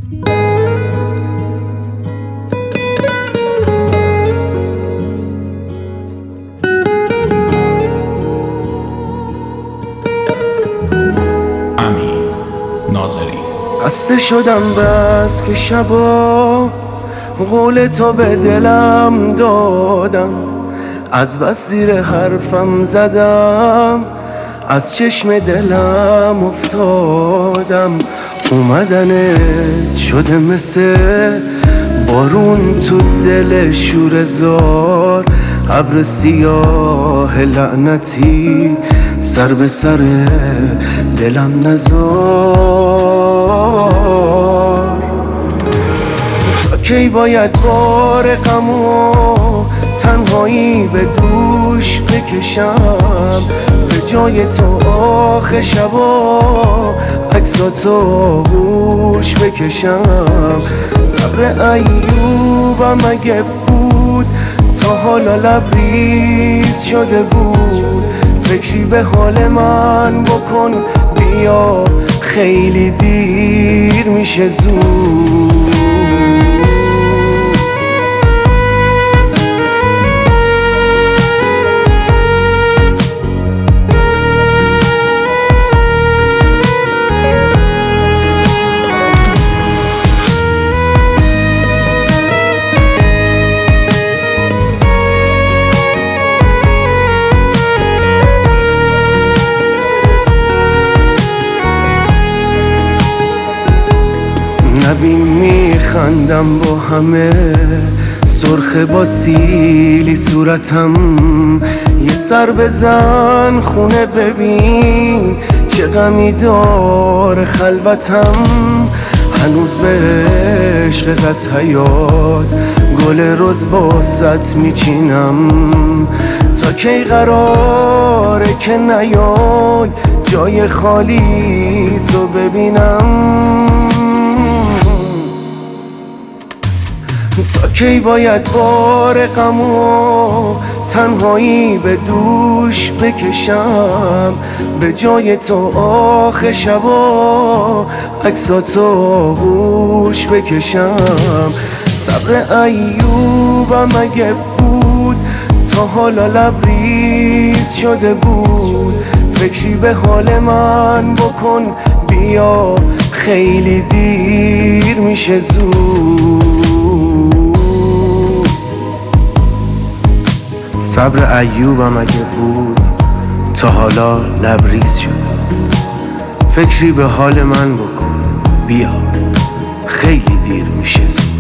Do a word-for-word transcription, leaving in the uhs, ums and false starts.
خسته شدم بس که شبا قول تو به دلم دادم، از بس زیر حرفم زدم، از چشم دلم افتادم. اومدنت شده مثل بارون تو دل شوره‌زار، ابر سیاه لعنتی سر به سر دلم نزار. تا کی باید بار غم و تنهایی به دوش بکشم، به جای تو آخه شبا عکساتو گوش بکشم. صبر ایوبم اگه بود تا حالا لبریز شده بود، فکری به حال من بکن بیا خیلی دیر میشه زود. نبین میخندم با همه سرخ با سیلی صورتم، یه سر بزن خونه ببین چه غمی داره خلوتم. هنوز به عشق از حیات گل رز باست میچینم، تا کی قراره که نیای جای خالی تو ببینم. تا کی باید بار غم و تنهایی به دوش بکشم، به جای تو آخه شبا عکساتو گوش بکشم. صبر ایوبم اگه بود تا حالا لبریز شده بود، فکری به حال من بکن بیا خیلی دیر میشه زود. صبر ایوبم اگه بود تا حالا لبریز شده، فکری به حال من بکن بیا خیلی دیر میشه زود.